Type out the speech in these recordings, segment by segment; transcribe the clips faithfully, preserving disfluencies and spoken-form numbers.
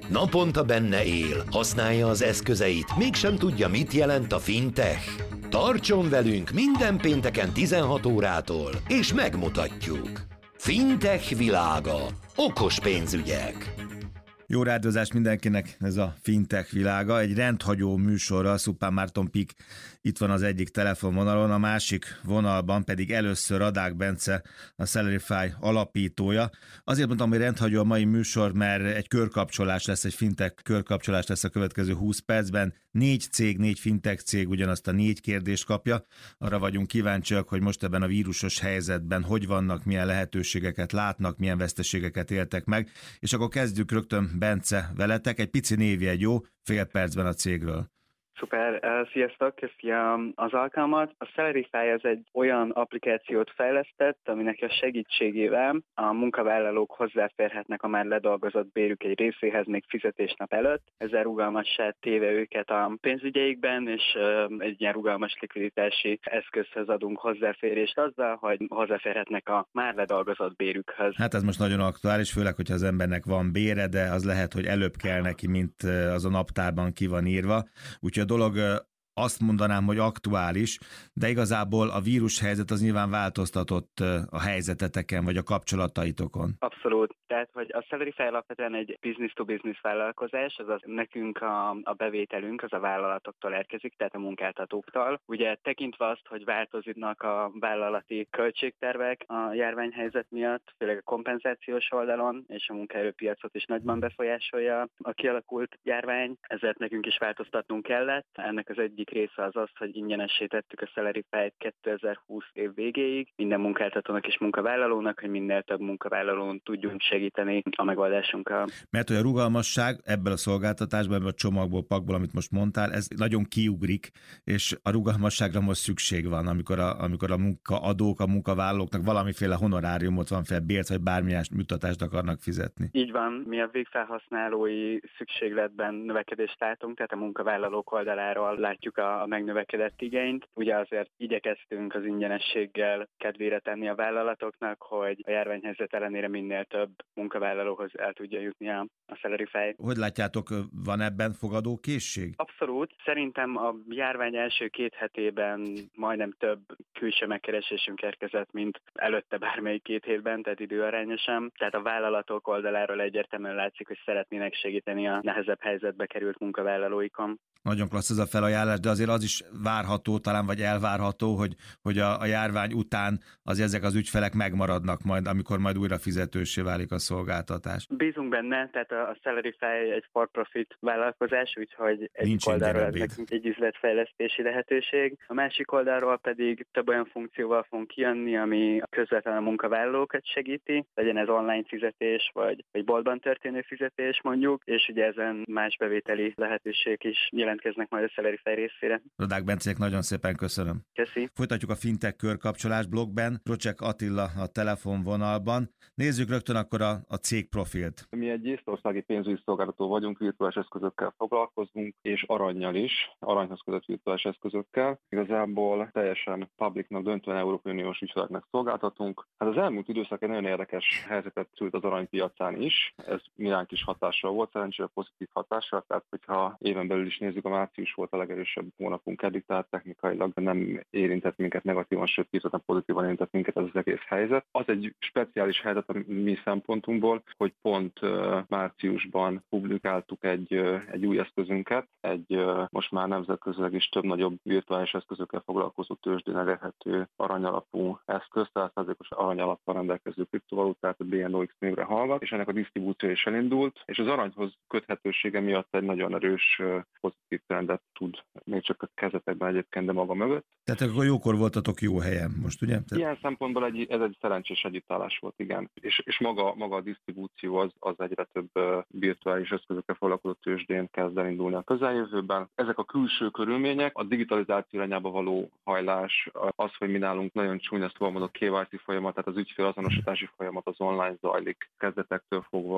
Naponta benne él, használja az eszközeit, mégsem tudja, mit jelent a fintech? Tartson velünk minden pénteken tizenhat órától, és megmutatjuk. Fintech világa. Okos pénzügyek. Jó rádiózást mindenkinek, ez a Fintech világa. Egy rendhagyó műsorral Szupán Márton Pik itt van az egyik telefonvonalon, a másik vonalban pedig először Radák Bence, a Salarify alapítója. Azért mondtam, hogy rendhagyó a mai műsor, mert egy körkapcsolás lesz, egy fintech körkapcsolás lesz a következő húsz percben. Négy cég, négy fintech cég ugyanazt a négy kérdést kapja. Arra vagyunk kíváncsiak, hogy most ebben a vírusos helyzetben hogy vannak, milyen lehetőségeket látnak, milyen veszteségeket éltek meg. És akkor kezdjük rögtön, Bence, veletek. Egy pici névjegy, jó? Fél percben a cégről. Szuper, sziasztok, köszönöm az alkalmat. A Salarify az egy olyan applikációt fejlesztett, aminek a segítségével a munkavállalók hozzáférhetnek a már ledolgozott bérük egy részéhez még fizetésnap előtt. Ezzel rugalmassá téve őket a pénzügyeikben, és egy ilyen rugalmas likviditási eszközhöz adunk hozzáférést azzal, hogy hozzáférhetnek a már ledolgozott bérükhöz. Hát ez most nagyon aktuális, főleg, hogyha az embernek van bére, de az lehet, hogy előbb kell neki, mint az a naptárban ki van írva. Úgyhogy a dolog azt mondanám, hogy aktuális, de igazából a vírushelyzet az nyilván változtatott a helyzeteteken, vagy a kapcsolataitokon. Abszolút. Tehát, hogy a Salarify alapvetően egy business-to-business vállalkozás, azaz nekünk a, a bevételünk az a vállalatoktól érkezik, tehát a munkáltatóktól. Ugye tekintve azt, hogy változnak a vállalati költségtervek a járványhelyzet miatt, főleg a kompenzációs oldalon, és a munkaerőpiacot is nagyban befolyásolja a kialakult járvány, ezért nekünk is változtatnunk kellett. Ennek az egyik része az az, hogy ingyenessé tettük a Salarify-t kétezer-húsz év végéig minden munkáltatónak és munkavállalónak, hogy minél több munkavállalón tudjunk segíteni a megoldásunkkal. Mert hogy a rugalmasság ebből a szolgáltatásban, ebből a csomagból, pakból, amit most mondtál, ez nagyon kiugrik, és a rugalmasságra most szükség van, amikor a, amikor a munkaadók, a munkavállalóknak valamiféle honoráriumot, valamiféle bért, vagy bármilyen juttatást akarnak fizetni. Így van, mi a végfelhasználói szükségletben növekedést látunk, tehát a munkavállalók oldaláról látjuk a, a megnövekedett igényt. Ugye azért igyekeztünk az ingyenességgel kedvére tenni a vállalatoknak, hogy a járványhelyzet ellenére minél több munkavállalóhoz el tudja jutni a, a Salarify. Hogy látjátok, van ebben fogadókészség? Abszolút. Szerintem a járvány első két hetében majdnem több külső megkeresésünk érkezett, mint előtte bármelyik két hétben, tehát időarányosan. Tehát a vállalatok oldaláról egyértelműen látszik, hogy szeretnének segíteni a nehezebb helyzetbe került munkavállalóikon. Nagyon klassz ez a felajánlás, de azért az is várható, talán vagy elvárható, hogy, hogy a, a járvány után azért ezek az ügyfelek megmaradnak majd, amikor majd újra fizetőssé válik a szolgáltatás. Bízunk benne, tehát a Salarify egy for-profit vállalkozás, úgyhogy egy oldalról ez nekünk egy üzletfejlesztési lehetőség. A másik oldalról pedig több olyan funkcióval fogunk kijönni, ami közvetlenül a munkavállalókat segíti, legyen ez online fizetés, vagy, vagy boltban történő fizetés mondjuk, és ugye ezen más bevételi lehetőségek is jelentkeznek majd a Salarify részére. Radák Bencének nagyon szépen köszönöm. Köszi. Folytatjuk a fintech körkapcsolás blogben. Rocsek Attila a telefonvonalban. Nézzük rögtön akkor a, a cég profilt. Mi egy észtországi pénzügyi szolgáltató vagyunk, virtuális eszközökkel foglalkozunk, és arannyal is, aranyhoz kötött virtuális eszközökkel. Igazából teljesen publicnak, döntően Európai Uniós ügyfeleknek szolgáltatunk. Hát az elmúlt időszak egy nagyon érdekes helyzetet szült az aranypiacán is. Ez miránk is hatással volt, szerencsére pozitív hatással, tehát hogyha éven belül is nézzük, a március volt a legerősebb hónapunk eddig, tehát technikailag nem érintett minket negatívan, sőt kifejezetten pozitívan érintett minket ez az egész helyzet. Az egy speciális helyzet a mi szempontunkból, hogy pont uh, márciusban publikáltuk egy, uh, egy új eszközünket, egy uh, most már nemzetközileg is több nagyobb virtuális eszközökkel foglalkozó tőzsdén elérhető aranyalapú eszköz, tehát százalékos aranyalappal rendelkező kriptovalutát, a bé en o iksz névre hallgat, és ennek a disztribúció is elindult, és az aranyhoz köthetősége miatt egy nagyon erős uh, pozitív trendet tud, még csak a kezetekben egyébként, de maga mögött. Tehát akkor jókor voltatok jó helyen most, ugye? Tehát... Ilyen szempontból egy, ez egy szerencsés együttállás volt, igen. És, és maga, maga a disztribúció az, az egyre több uh, virtuális eszközökkel foglalkozó tőzsdén kezd elindulni a közeljövőben. Ezek a külső körülmények, a digitalizáció irányába való hajlás, az, hogy mi nálunk nagyon csúnya szóval ké vé cé folyamat, tehát az ügyfél azonosítási folyamat az online zajlik kezdetektől fogva,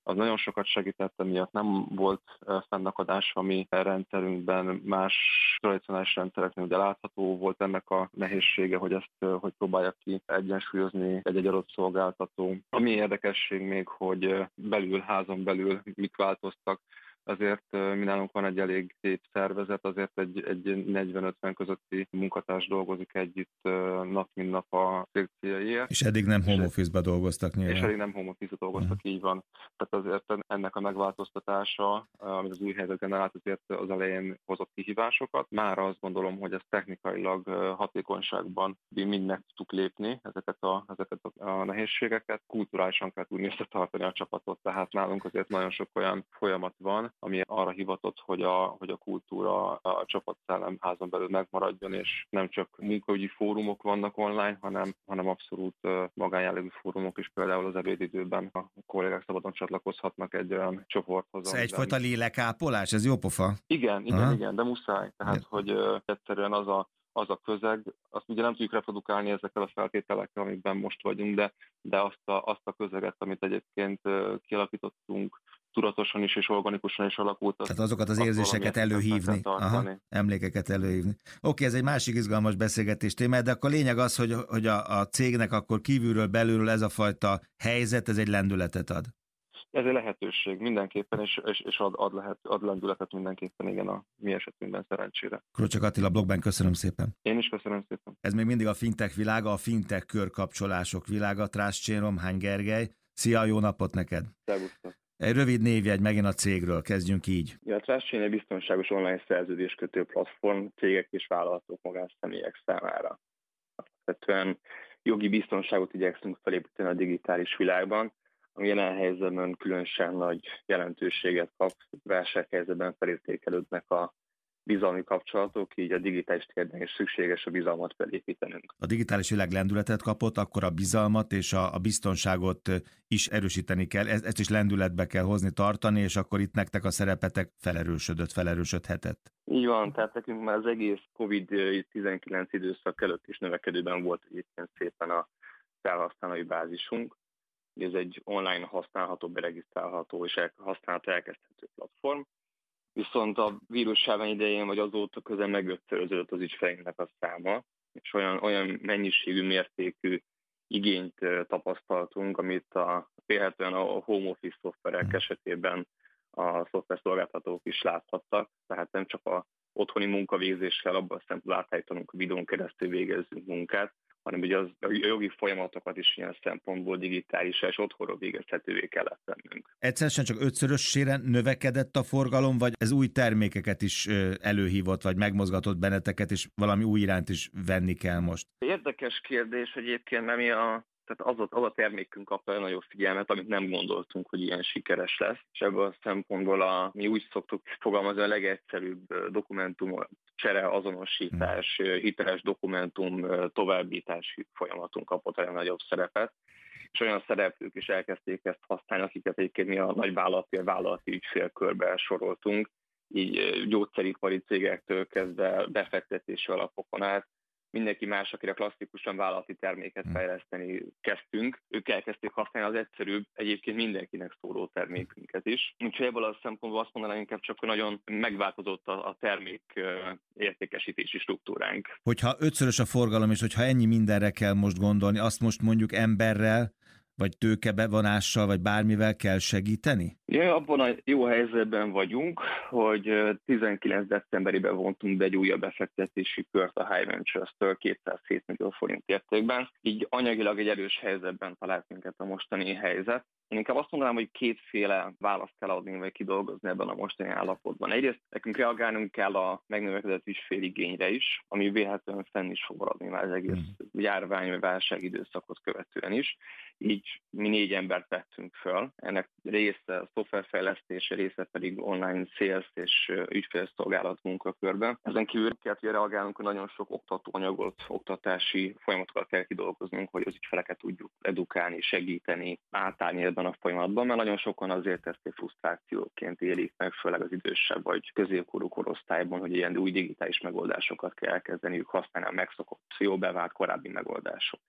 az nagyon sokat segített, emiatt nem volt fennakadás a mi rendszerünkben, más tradicionális rendszereknél ugye látható volt ennek a nehézsége, hogy ezt hogy próbálják ki egyensúlyozni egy-egy adott szolgáltató. Ami érdekesség még, hogy belül, házon belül mik változtak, azért mi nálunk van egy elég szép szervezet, azért egy, egy negyven-ötven közötti munkatárs dolgozik együtt nap mint nap a cég céljaiért. És eddig nem home office-ba dolgoztak nyilván. És eddig nem home office-ba dolgoztak, uh-huh. így van. Tehát azért ennek a megváltoztatása, amit az új helyzet generált, azért az elején hozott kihívásokat. Már azt gondolom, hogy ez technikailag hatékonyságban mind meg tudtuk lépni ezeket a, ezeket a nehézségeket. Kulturálisan kell tudni összetartani a csapatot, tehát nálunk azért nagyon sok olyan folyamat van, ami arra hivatott, hogy a, hogy a kultúra, a csapatszellem házon belül megmaradjon, és nem csak munkaügyi fórumok vannak online, hanem, hanem abszolút magánjellegű fórumok is, például az ebédidőben a kollégák szabadon csatlakozhatnak egy olyan csoporthoz. Ez egyfajta lélekápolás, ez jó pofa? Igen, igen, Aha. igen, de muszáj. Tehát, igen. hogy uh, egyszerűen az a az a közeg, azt ugye nem tudjuk reprodukálni ezekkel a feltételekkel, amikben most vagyunk, de, de azt, a, azt a közeget, amit egyébként kialakítottunk, tudatosan is és organikusan is alakult. Tehát azokat az érzéseket előhívni, Aha, emlékeket előhívni. Oké, ez egy másik izgalmas beszélgetés téma, de akkor a lényeg az, hogy, hogy a, a cégnek akkor kívülről, belülről ez a fajta helyzet, ez egy lendületet ad. Ez egy lehetőség mindenképpen, és, és, és ad, ad, lehet, ad lendületet mindenképpen, igen, a mi esetünkben szerencsére. Krocsak Attila, blogban köszönöm szépen. Én is köszönöm szépen. Ez még mindig a fintech világa, a fintech körkapcsolások világa. Trászcsén Romhány Gergely. Szia, jó napot neked! Szervusztok! Egy rövid névjegy megint a cégről, kezdjünk így. Ja, a Trászcsén egy biztonságos online szerződéskötő platform cégek és vállalatok magánszemélyek számára. Alapvetően jogi biztonságot igyekszünk felépíteni a digitális világban, ami jelen helyzetben különösen nagy jelentőséget kap, válsághelyzetben felértékelődnek a bizalmi kapcsolatok, így a digitális térben is szükséges a bizalmat felépítenünk. A digitális világ lendületet kapott, akkor a bizalmat és a, a biztonságot is erősíteni kell, ezt, ezt is lendületbe kell hozni, tartani, és akkor itt nektek a szerepetek felerősödött, felerősödhetett. Így van, tehát nekünk már az egész kovid tizenkilenc időszak előtt is növekedőben volt egyébként szépen a felhasználói bázisunk. Ez egy online használható, beregisztrálható és használható elkezdhető platform. Viszont a vírusjárvány idején vagy azóta közel megötszöröződött az ügyfeleinknek a száma, és olyan, olyan mennyiségű, mértékű igényt tapasztaltunk, amit a, vélhetően a home office szoftverek esetében a szoftverszolgáltatók is láthattak, tehát nem csak a otthoni munkavégzéssel abban a szempontból átállítanunk, a videón keresztül végezzünk munkát, hanem ugye az, a jogi folyamatokat is ilyen szempontból digitális és otthonról végezhetővé kellett tennünk. Egyszerűen csak ötszörösére növekedett a forgalom, vagy ez új termékeket is előhívott, vagy megmozgatott benneteket, és valami új irányt is venni kell most? Érdekes kérdés egyébként, mert mi a Tehát az a, az a termékünk kapta nagyobb figyelmet, amit nem gondoltunk, hogy ilyen sikeres lesz. És ebből a szempontból a, mi úgy szoktuk fogalmazni, a legegyszerűbb dokumentum csere, azonosítás, hiteles dokumentum továbbítási folyamatunk kapott olyan nagyobb szerepet. És olyan szereplők is elkezdték ezt használni, akiket egyébként mi a nagy vállalati, a vállalati ügyfélkörbe soroltunk, így gyógyszeripari cégektől kezdve befektetési alapokon át. Mindenki más, akire klasszikusan vállalati terméket fejleszteni kezdtünk, ők elkezdték használni az egyszerűbb, egyébként mindenkinek szóló termékünket is. Úgyhogy ebből a szempontból azt mondanám inkább csak, hogy nagyon megváltozott a, a termék értékesítési struktúránk. Hogyha ötszörös a forgalom, és hogyha ennyi mindenre kell most gondolni, azt most mondjuk emberrel, vagy tőkebevonással, vagy bármivel kell segíteni? Ja, abban a jó helyzetben vagyunk, hogy tizenkilenc decemberében vontunk be egy újabb befektetési kört a High Ventures-től kétszázhét millió forint értékben. Így anyagilag egy erős helyzetben talált minket a mostani helyzet. Én inkább azt mondanám, hogy kétféle választ kell adni, vagy kidolgozni ebben a mostani állapotban. Egyrészt nekünk reagálnunk kell a megnövekedett ügyféligényre is, ami véletlenül fenn is fog maradni már az egész járvány vagy válság időszakot követően is. Így mi négy embert vettünk föl. Ennek része szoftverfejlesztése, része pedig online sales és ügyfélszolgálat munkakörben. Ezen kívül kell, hogy reagálnunk, hogy nagyon sok oktatóanyagot, oktatási folyamatokat kell kidolgoznunk, hogy az ügyfeleket tudjuk edukálni, segíteni, átállni ebben a folyamatban, mert nagyon sokan azért ezt egy frusztrációként élik meg, főleg az idősebb vagy középkorú korosztályban, hogy ilyen új digitális megoldásokat kell elkezdeniük használni a megszokott, jó bevált korábbi megoldások helyett.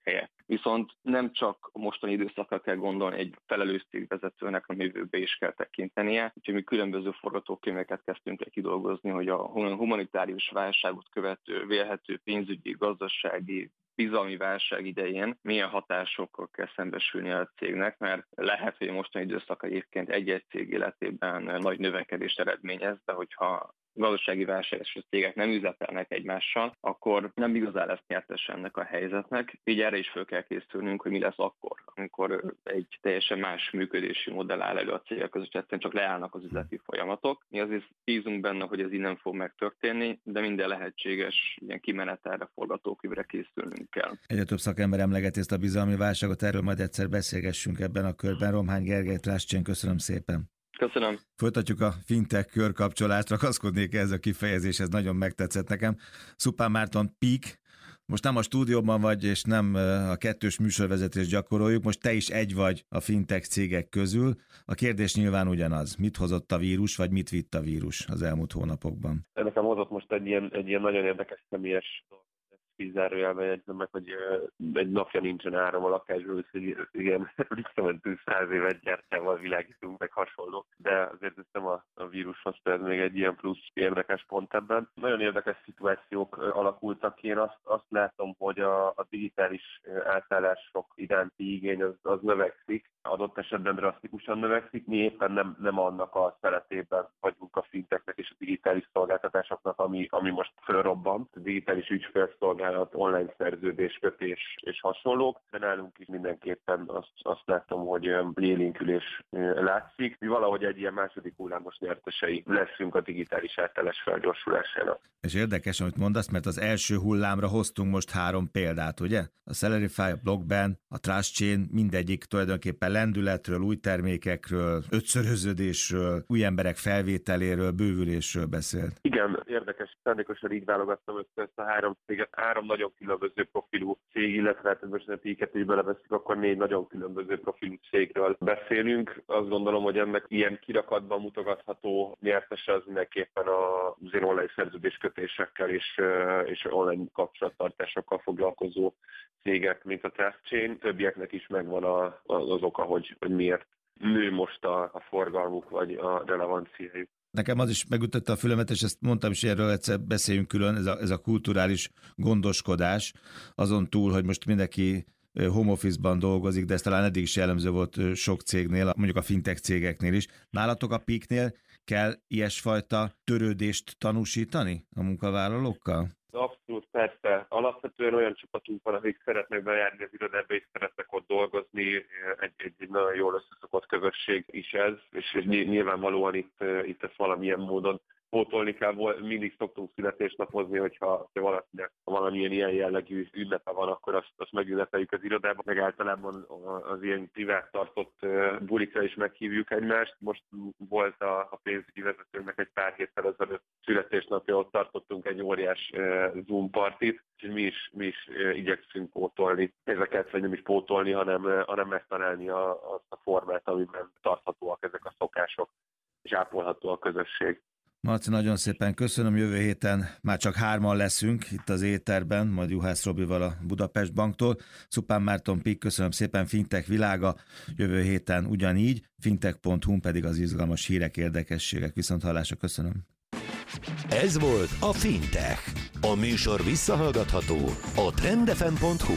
Viszont nem csak a mostani időszakra kell gondolni, egy felelős cégvezetőnek a jövőbe is kell tekintenie. Úgyhogy mi különböző forgatókönyveket kezdtünk el kidolgozni, hogy a humanitárius válságot követő vélhető pénzügyi, gazdasági, bizalmi válság idején milyen hatásokkal kell szembesülni a cégnek, mert lehet, hogy a mostani időszak egyébként egy-egy cég életében nagy növekedést eredményez, de hogyha gazdasági válság és a cégek nem üzletelnek egymással, akkor nem igazán lesz nyertes ennek a helyzetnek. Így erre is fel kell készülnünk, hogy mi lesz akkor, amikor egy teljesen más működési modell áll elő a cégek között, egyszerűen csak leállnak az üzleti folyamatok. Mi azért bízunk benne, hogy ez így nem fog megtörténni, de minden lehetséges ilyen kimenetelre, forgatókönyvre készülnünk kell. Egyre több szakember emlegeti ezt a bizalmi válságot, erről majd egyszer beszélgessünk ebben a körben. Romhány Gergely, Trust Chain, köszönöm szépen. Köszönöm. Folytatjuk a fintech körkapcsolást, ragaszkodnék ez a kifejezéshez, nagyon megtetszett nekem. Szupán Márton, Peak, most nem a stúdióban vagy, és nem a kettős műsorvezetést gyakoroljuk, most te is egy vagy a fintech cégek közül. A kérdés nyilván ugyanaz, mit hozott a vírus, vagy mit vitt a vírus az elmúlt hónapokban? Nekem hozott most egy ilyen, egy ilyen nagyon érdekes személyes kizárójelben jegyzem meg, hogy egy napja nincsen áram a lakásból, hogy ilyen visszamentő száz évet gyertyával világítunk, meg hasonló. De azért ez nem a, a vírus hozta, ez még egy ilyen plusz érdekes pont ebben. Nagyon érdekes szituációk alakultak ki. Én azt, azt látom, hogy a, a digitális átállások iránti igény az, az növekszik. Adott esetben drasztikusan növekszik. Mi éppen nem, nem annak a szeretében vagyunk a fintechnek és a digitális szolgáltatásoknak, ami, ami most fölrobban. A digitális ügyfélszolgálat, online szerződés, kötés és hasonlók, de nálunk is mindenképpen azt, azt látom, hogy élénkülés látszik. Mi valahogy egy ilyen második hullámos nyertesei leszünk a digitális átállás felgyorsulásának. És érdekes, amit mondasz, mert az első hullámra hoztunk most három példát, ugye? A Celerify, a Blockben, a Trust Chain, mindegyik tulajdonképpen lendületről, új termékekről, ötszöröződésről, új emberek felvételéről, bővülésről beszélt. Igen, érdekes, szándékosan így válogattam össze ezt a három céget. Három nagyon különböző profilú cég, illetve hát most a Peaket is beleveszik, akkor négy nagyon különböző profilú cégről beszélünk. Azt gondolom, hogy ennek ilyen kirakatban mutogatható nyertese az mindenképpen az online szerződéskötésekkel és, és online kapcsolattartásokkal foglalkozó cégek, mint a Trust Chain. Többieknek is megvan a, az oka, hogy, hogy miért nő most a, a forgalmuk vagy a relevanciájuk. Nekem az is megütötte a fülemet, és ezt mondtam is, erről egyszer beszéljünk külön, ez a, ez a kulturális gondoskodás, azon túl, hogy most mindenki home office-ban dolgozik, de ez talán eddig is jellemző volt sok cégnél, mondjuk a fintech cégeknél is. Nálatok a Peaknél kell ilyesfajta törődést tanúsítani a munkavállalókkal? Abszolút, persze. Alapvetően olyan csapatunk van, akik szeretnek bejárni az irodába, és szeretnek ott dolgozni. Egy, egy, egy nagyon jól összeszokott közösség is ez, és nyilvánvalóan itt, itt ezt valamilyen módon pótolni kell. Mindig szoktunk születésnapozni, hogyha valakinek valamilyen ilyen jellegű ünnepe van, akkor azt, azt megünnepeljük az irodában. Meg általában az ilyen privát tartott bulikra is meghívjuk egymást. Most volt a, a pénzügyi vezetőnek egy pár héttel ezelőtt születésnapja, ott tartottunk egy óriás Zoom partit, és mi is, mi is igyekszünk pótolni ezeket, vagy nem is pótolni, hanem, hanem megtalálni a, azt a formát, amiben tarthatóak ezek a szokások, és ápolható a közösség. Marci, nagyon szépen köszönöm, jövő héten már csak hárman leszünk itt az éterben, majd Juhász Robival a Budapest Banktól. Szupán Márton, Peak, köszönöm szépen, Fintech világa, jövő héten ugyanígy, fintech pont hu pedig az izgalmas hírek, érdekességek. Viszonthallásra, köszönöm. Ez volt a Fintech. A műsor visszahallgatható a trend f m pont hu